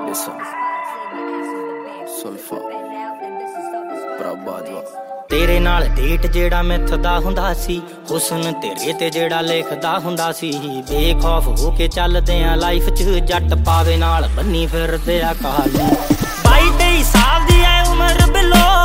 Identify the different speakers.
Speaker 1: तेरे नाल डेट जेड़ा मिथदा हुंदा सी, हुस्न तेरे ते जेड़ा लिखदा हुंदा सी। बेखौफ हो के चलदे आ लाइफ च, जट पावे नाल बन्नी फिरदे आ काली। 22-23 साल दी ऐ उमर बिलो